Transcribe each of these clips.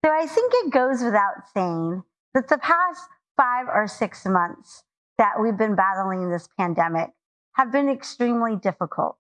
So I think it goes without saying that the past 5 or 6 months that we've been battling this pandemic have been extremely difficult.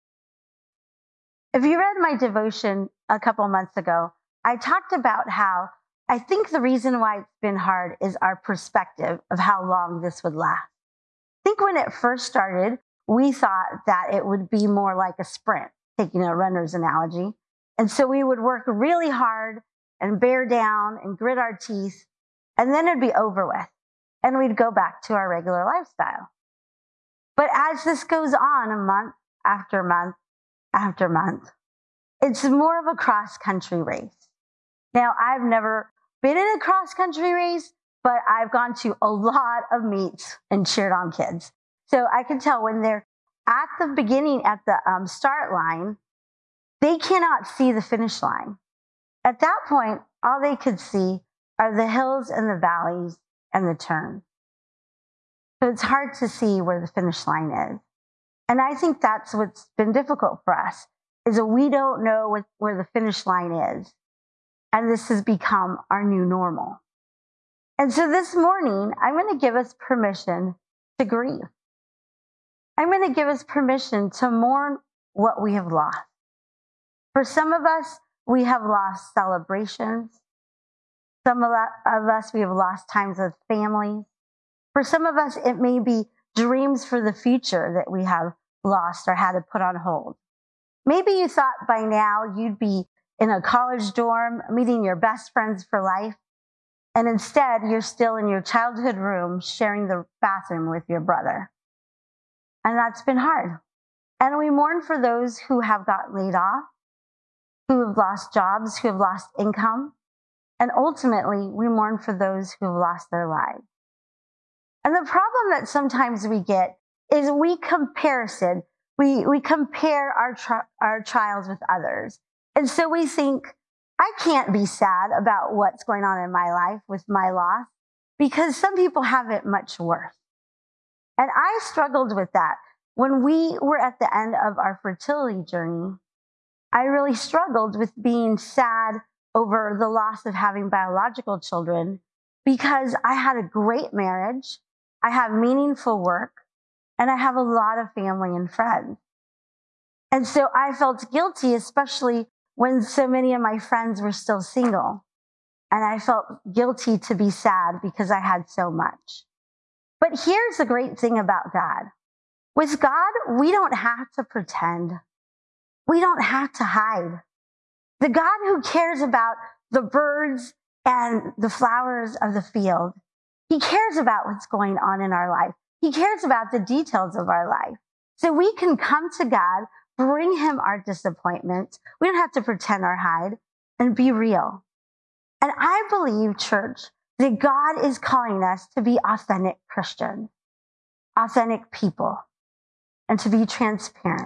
If you read my devotion a couple months ago, I talked about how I think the reason why it's been hard is our perspective of how long this would last. I think when it first started, we thought that it would be more like a sprint, taking a runner's analogy. And so we would work really hard and bear down and grit our teeth, and then it'd be over with. And we'd go back to our regular lifestyle. But as this goes on, a month after month after month, it's more of a cross country race. Now, I've never been in a cross country race, but I've gone to a lot of meets and cheered on kids. So I can tell when they're at the beginning, at the start line, they cannot see the finish line. At that point, all they could see are the hills and the valleys and the turn. So it's hard to see where the finish line is. And I think that's what's been difficult for us, is that we don't know where the finish line is. And this has become our new normal. And so this morning, I'm going to give us permission to grieve. I'm going to give us permission to mourn what we have lost. For some of us, we have lost celebrations. Some of us, we have lost times with families. For some of us, it may be dreams for the future that we have lost or had to put on hold. Maybe you thought by now you'd be in a college dorm meeting your best friends for life, and instead you're still in your childhood room sharing the bathroom with your brother. And that's been hard. And we mourn for those who have got laid off, who have lost jobs, who have lost income. And ultimately, we mourn for those who have lost their lives. And the problem that sometimes we get is we compare our trials with others. And so we think, I can't be sad about what's going on in my life with my loss because some people have it much worse. And I struggled with that. When we were at the end of our fertility journey, I really struggled with being sad over the loss of having biological children because I had a great marriage, I have meaningful work, and I have a lot of family and friends. And so I felt guilty, especially when so many of my friends were still single. And I felt guilty to be sad because I had so much. But here's the great thing about God. With God, we don't have to pretend. We don't have to hide. The God who cares about the birds and the flowers of the field, He cares about what's going on in our life. He cares about the details of our life. So we can come to God, bring Him our disappointment. We don't have to pretend or hide, and be real. And I believe, church, that God is calling us to be authentic Christians, authentic people, and to be transparent.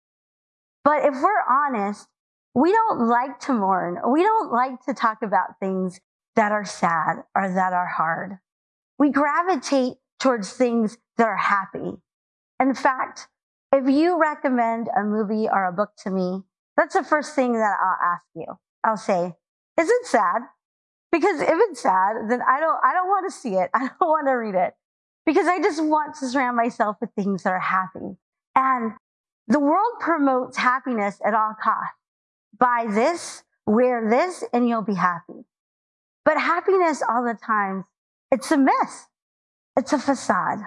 But if we're honest, we don't like to mourn. We don't like to talk about things that are sad or that are hard. We gravitate towards things that are happy. In fact, if you recommend a movie or a book to me, that's the first thing that I'll ask you. I'll say, is it sad? Because if it's sad, then I don't want to see it. I don't want to read it. Because I just want to surround myself with things that are happy. And the world promotes happiness at all costs. Buy this, wear this, and you'll be happy. But happiness all the time, it's a myth. It's a facade.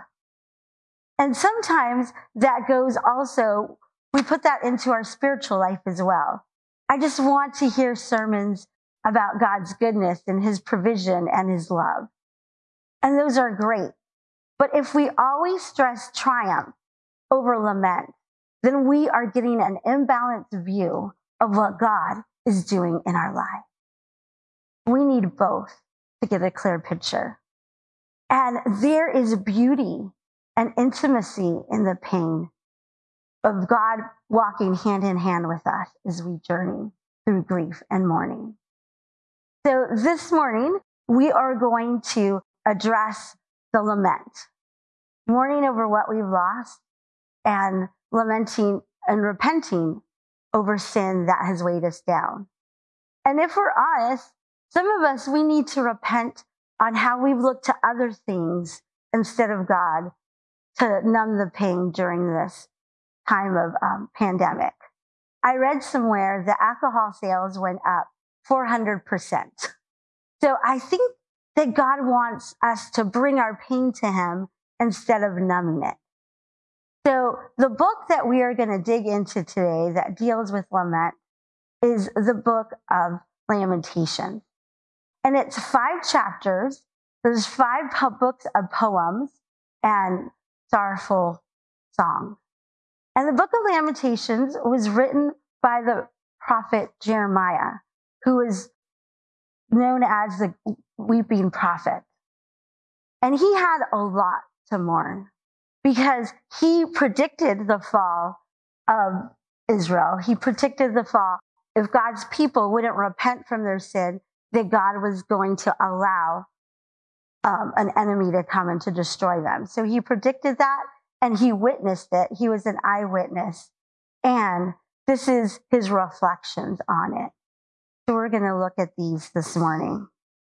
And sometimes that goes also, we put that into our spiritual life as well. I just want to hear sermons about God's goodness and His provision and His love. And those are great. But if we always stress triumph over lament, then we are getting an imbalanced view of what God is doing in our life. We need both to get a clear picture. And there is beauty and intimacy in the pain of God walking hand in hand with us as we journey through grief and mourning. So this morning, we are going to address the lament, mourning over what we've lost and lamenting and repenting over sin that has weighed us down. And if we're honest, Some of us, we need to repent on how we've looked to other things instead of God to numb the pain during this time of pandemic. I read somewhere that alcohol sales went up 400%. So I think that God wants us to bring our pain to Him instead of numbing it. So the book that we are going to dig into today that deals with lament is the book of Lamentations. And it's 5 chapters. There's 5 books of poems and sorrowful songs. And the book of Lamentations was written by the prophet Jeremiah, who is known as the weeping prophet. And he had a lot to mourn because he predicted the fall of Israel. He predicted the fall. If God's people wouldn't repent from their sin, that God was going to allow an enemy to come and to destroy them. So he predicted that and he witnessed it. He was an eyewitness. And this is his reflections on it. So we're going to look at these this morning.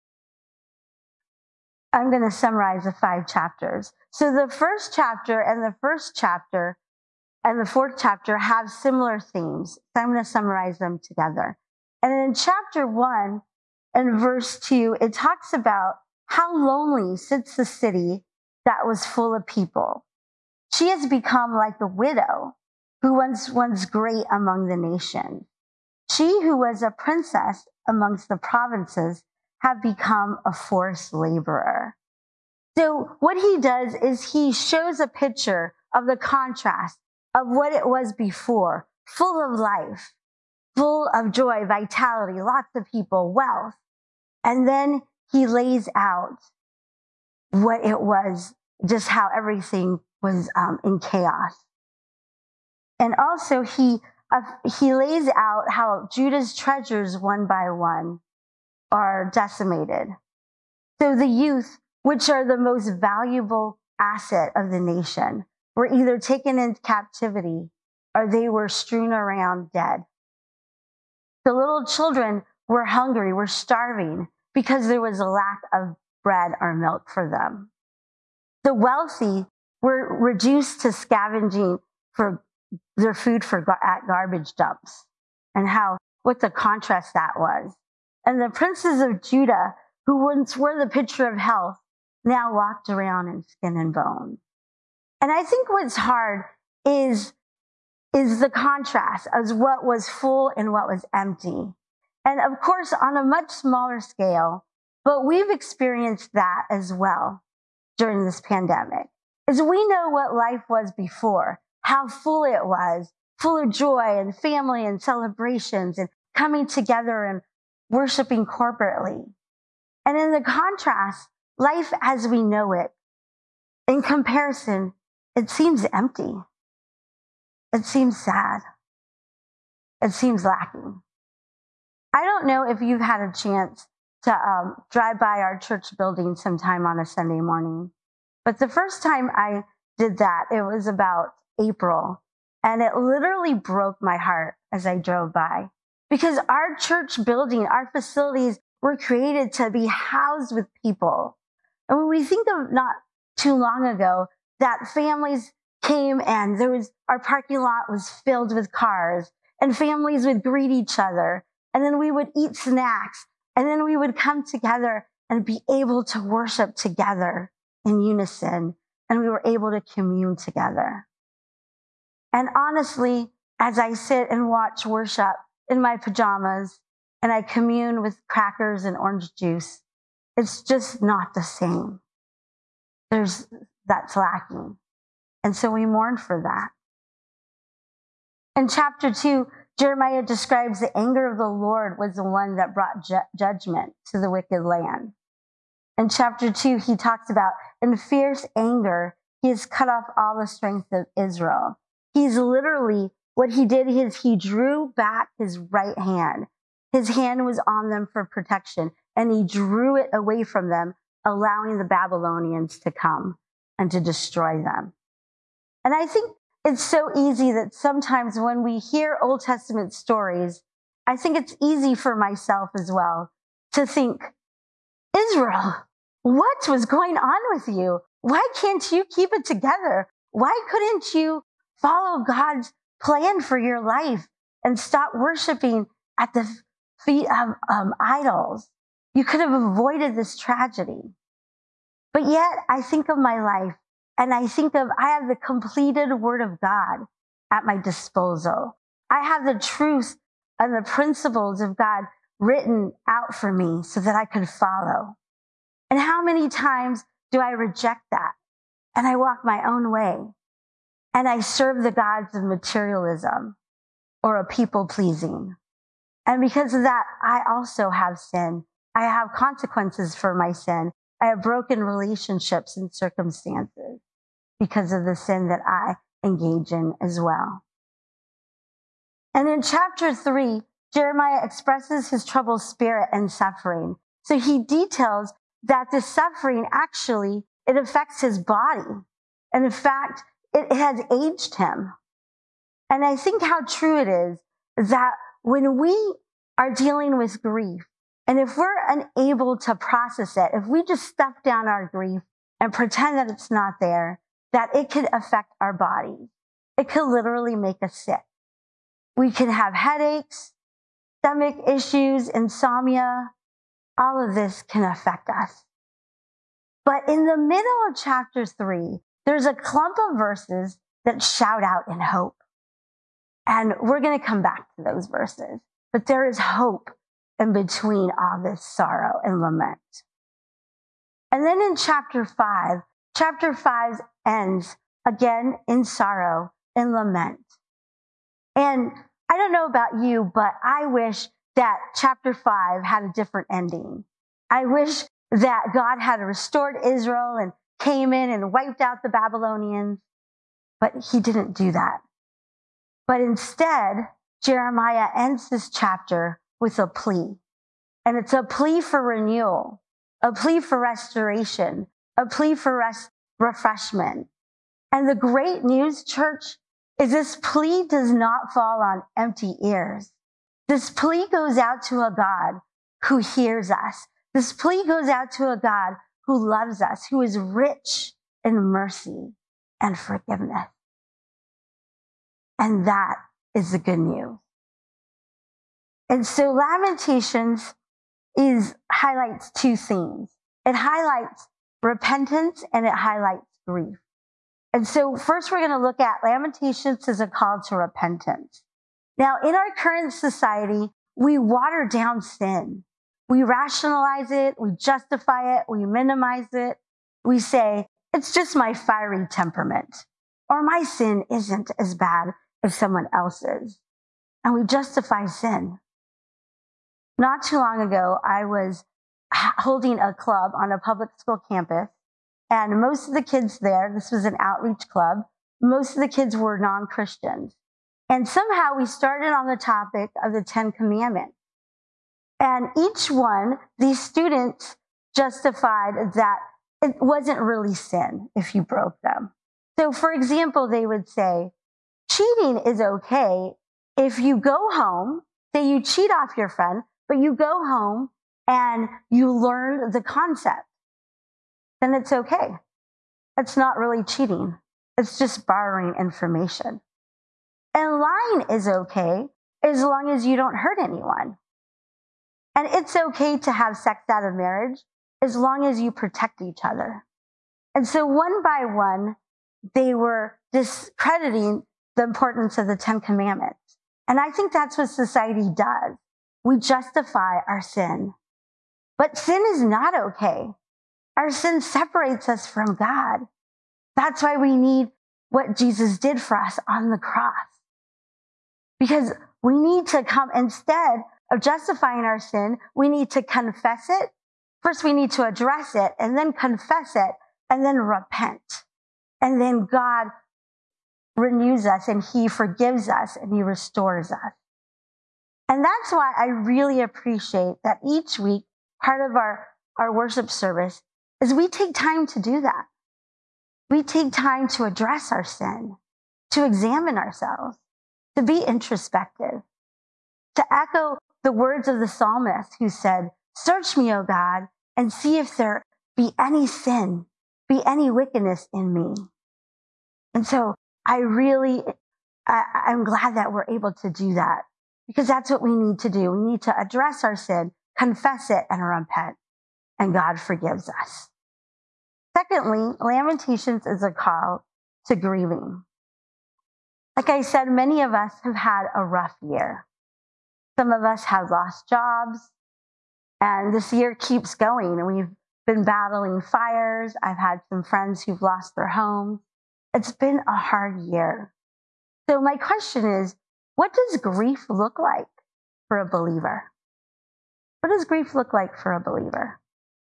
I'm going to summarize the 5 chapters. So the first chapter and the first chapter and the 4th chapter have similar themes. So I'm going to summarize them together. And in chapter 1 and verse 2, it talks about how lonely sits the city that was full of people. She has become like a widow who was great among the nations. She who was a princess amongst the provinces have become a forced laborer. So what he does is he shows a picture of the contrast of what it was before, full of life, full of joy, vitality, lots of people, wealth. And then he lays out what it was, just how everything was in chaos. And also he lays out how Judah's treasures one by one are decimated. So the youth, which are the most valuable asset of the nation, were either taken into captivity or they were strewn around dead. The little children were hungry, were starving because there was a lack of bread or milk for them. The wealthy were reduced to scavenging for their food at garbage dumps, and what the contrast that was. And the princes of Judah, who once were the picture of health, now walked around in skin and bone. And I think what's hard is the contrast as what was full and what was empty. And of course, on a much smaller scale, but we've experienced that as well during this pandemic, is we know what life was before, how full it was, full of joy and family and celebrations and coming together and worshiping corporately. And in the contrast, life as we know it, in comparison, it seems empty. It seems sad. It seems lacking. I don't know if you've had a chance to drive by our church building sometime on a Sunday morning, but the first time I did that, it was about April, and it literally broke my heart as I drove by because our church building, our facilities were created to be housed with people. And when we think of not too long ago that families came and our parking lot was filled with cars and families would greet each other and then we would eat snacks and then we would come together and be able to worship together in unison, and we were able to commune together. And honestly, as I sit and watch worship in my pajamas and I commune with crackers and orange juice, it's just not the same. That's lacking. And so we mourn for that. In chapter 2, Jeremiah describes the anger of the Lord was the one that brought judgment to the wicked land. In chapter 2, he talks about in fierce anger, he has cut off all the strength of Israel. He's literally, what he did is he drew back his right hand. His hand was on them for protection, and he drew it away from them, allowing the Babylonians to come and to destroy them. And I think it's so easy that sometimes when we hear Old Testament stories, I think it's easy for myself as well to think, Israel, what was going on with you? Why can't you keep it together? Why couldn't you follow God's plan for your life and stop worshiping at the feet of idols? You could have avoided this tragedy. But yet I think of my life and I have the completed word of God at my disposal. I have the truth and the principles of God written out for me so that I could follow. And how many times do I reject that? And I walk my own way. And I serve the gods of materialism or a people pleasing. And because of that, I also have sin. I have consequences for my sin. I have broken relationships and circumstances because of the sin that I engage in as well. And in chapter 3, Jeremiah expresses his troubled spirit and suffering. So he details that the suffering actually, it affects his body. And in fact, it has aged him. And I think how true it is that when we are dealing with grief, and if we're unable to process it, if we just stuff down our grief and pretend that it's not there, that it could affect our bodies. It could literally make us sick. We can have headaches, stomach issues, insomnia. All of this can affect us. But in the middle of chapter 3, there's a clump of verses that shout out in hope. And we're going to come back to those verses. But there is hope in between all this sorrow and lament. And then in chapter 5 ends again in sorrow and lament. And I don't know about you, but I wish that chapter 5 had a different ending. I wish that God had restored Israel and came in and wiped out the Babylonians, but he didn't do that. But instead, Jeremiah ends this chapter with a plea. And it's a plea for renewal, a plea for restoration, a plea for refreshment. And the great news, church, is this plea does not fall on empty ears. This plea goes out to a God who hears us. This plea goes out to a God who loves us, who is rich in mercy and forgiveness. And that is the good news. And so Lamentations highlights two themes. It highlights repentance and it highlights grief. And so first we're going to look at Lamentations as a call to repentance. Now, in our current society, we water down sin. We rationalize it, we justify it, we minimize it. We say, it's just my fiery temperament, or my sin isn't as bad as someone else's. And we justify sin. Not too long ago, I was holding a club on a public school campus, and most of the kids there, this was an outreach club, most of the kids were non-Christians. And somehow we started on the topic of the 10 Commandments. And each one, these students justified that it wasn't really sin if you broke them. So for example, they would say, cheating is okay if you go home, say you cheat off your friend, but you go home and you learn the concept, then it's okay. It's not really cheating. It's just borrowing information. And lying is okay as long as you don't hurt anyone. And it's okay to have sex out of marriage as long as you protect each other. And so one by one, they were discrediting the importance of the 10 Commandments. And I think that's what society does. We justify our sin. But sin is not okay. Our sin separates us from God. That's why we need what Jesus did for us on the cross. Because we need to come, instead of justifying our sin, we need to confess it. First, we need to address it, and then confess it, and then repent. And then God renews us, and he forgives us, and he restores us. And that's why I really appreciate that each week, part of our worship service is we take time to do that. We take time to address our sin, to examine ourselves, to be introspective, to echo the words of the psalmist who said, Search me, O God, and see if there be any sin, be any wickedness in me. And so I'm glad that we're able to do that, because that's what we need to do. We need to address our sin, confess it, and repent, and God forgives us. Secondly, Lamentations is a call to grieving. Like I said, many of us have had a rough year. Some of us have lost jobs, and this year keeps going, and we've been battling fires. I've had some friends who've lost their homes. It's been a hard year. So my question is, what does grief look like for a believer? What does grief look like for a believer?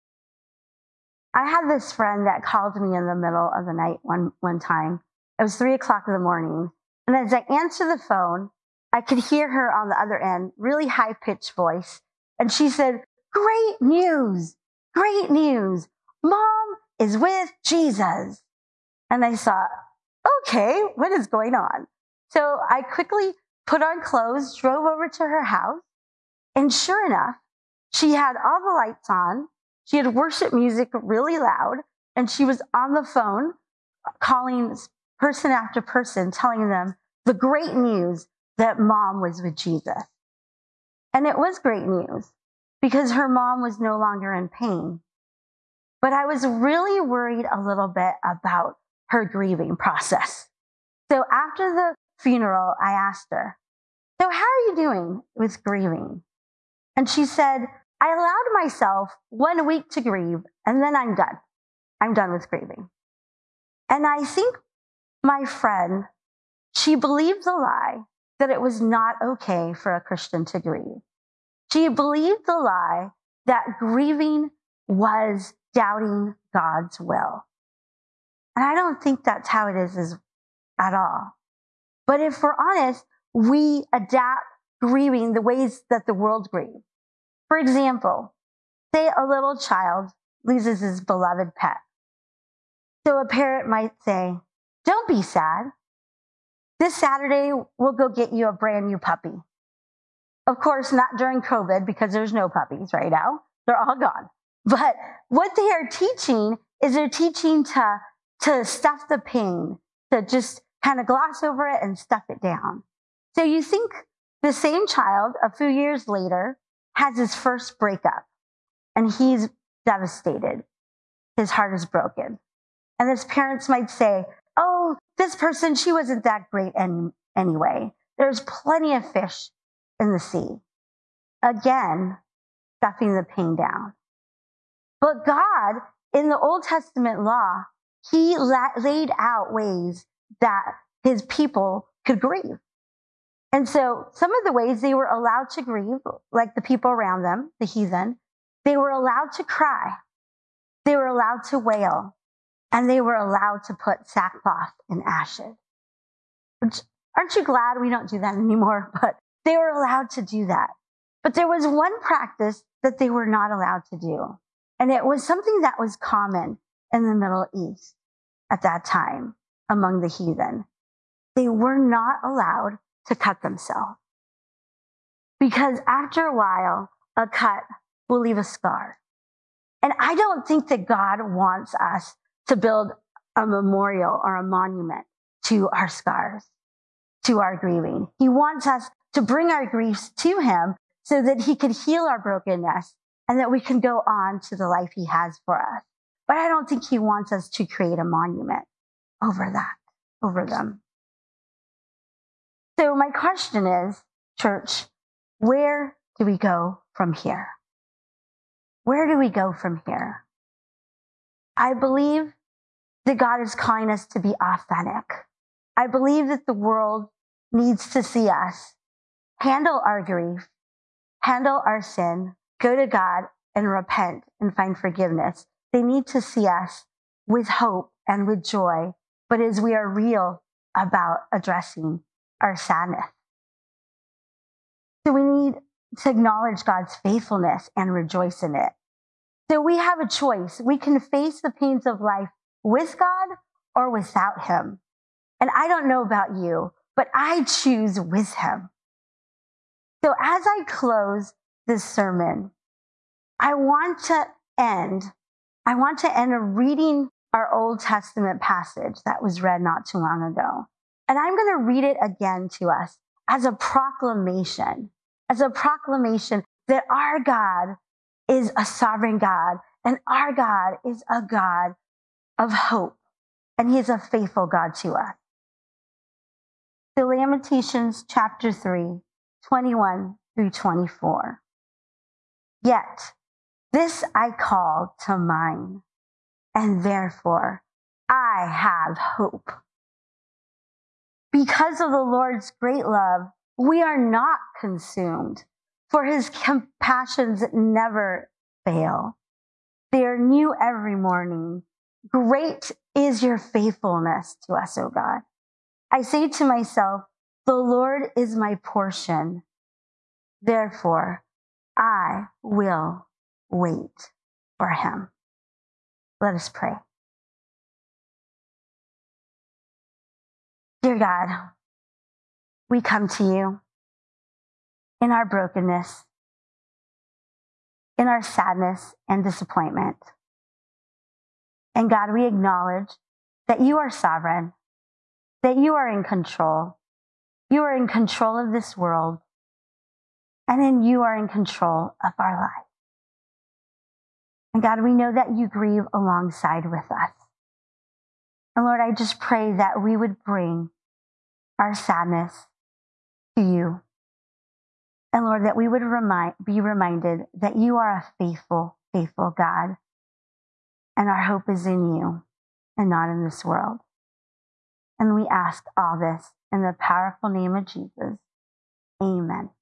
I had this friend that called me in the middle of the night one time. It was 3:00 in the morning. And as I answered the phone, I could hear her on the other end, really high-pitched voice. And she said, "Great news, great news. Mom is with Jesus." And I thought, okay, what is going on? So I quickly put on clothes, drove over to her house. And sure enough, she had all the lights on. She had worship music really loud. And she was on the phone calling person after person, telling them the great news that mom was with Jesus. And it was great news because her mom was no longer in pain. But I was really worried a little bit about her grieving process. So after the funeral, I asked her, "So how are you doing with grieving?" And she said, "I allowed myself 1 week to grieve, and then I'm done. I'm done with grieving." And I think my friend, she believed the lie that it was not okay for a Christian to grieve. She believed the lie that grieving was doubting God's will. And I don't think that's how it is at all. But if we're honest, we adapt grieving the ways that the world grieves. For example, say a little child loses his beloved pet. So a parent might say, "Don't be sad. This Saturday, we'll go get you a brand new puppy." Of course, not during COVID because there's no puppies right now. They're all gone. But what they are teaching is they're teaching to stuff the pain, to just kind of gloss over it and stuff it down. So you think the same child a few years later has his first breakup and he's devastated. His heart is broken. And his parents might say, "Oh, this person, she wasn't that great anyway. There's plenty of fish in the sea." Again, stuffing the pain down. But God, in the Old Testament law, he laid out ways that his people could grieve. And so some of the ways they were allowed to grieve, like the people around them, the heathen, they were allowed to cry. They were allowed to wail. And they were allowed to put sackcloth and ashes. Which, aren't you glad we don't do that anymore? But they were allowed to do that. But there was one practice that they were not allowed to do. And it was something that was common in the Middle East at that time among the heathen. They were not allowed to cut themselves. Because after a while, a cut will leave a scar. And I don't think that God wants us to build a memorial or a monument to our scars, to our grieving. He wants us to bring our griefs to him so that he could heal our brokenness and that we can go on to the life he has for us. But I don't think he wants us to create a monument over them. So my question is, church, where do we go from here? Where do we go from here? I believe that God is calling us to be authentic. I believe that the world needs to see us handle our grief, handle our sin, go to God and repent and find forgiveness. They need to see us with hope and with joy, but as we are real about addressing our sadness. So we need to acknowledge God's faithfulness and rejoice in it. So we have a choice. We can face the pains of life with God or without him. And I don't know about you, but I choose with him. So as I close this sermon, I want to end reading our Old Testament passage that was read not too long ago. And I'm going to read it again to us as a proclamation that our God is a sovereign God and our God is a God of hope and he's a faithful God to us. The Lamentations chapter 3, 21 through 24. Yet this I call to mind, and therefore I have hope. Because of the Lord's great love, we are not consumed, for his compassions never fail. They are new every morning. Great is your faithfulness to us, O God. I say to myself, the Lord is my portion. Therefore, I will wait for him. Let us pray. Dear God, we come to you in our brokenness, in our sadness and disappointment. And God, we acknowledge that you are sovereign, that you are in control. You are in control of this world, and then you are in control of our life. And God, we know that you grieve alongside with us. And Lord, I just pray that we would bring our sadness to you. And Lord, that we would be reminded that you are a faithful, faithful God. And our hope is in you and not in this world. And we ask all this in the powerful name of Jesus. Amen.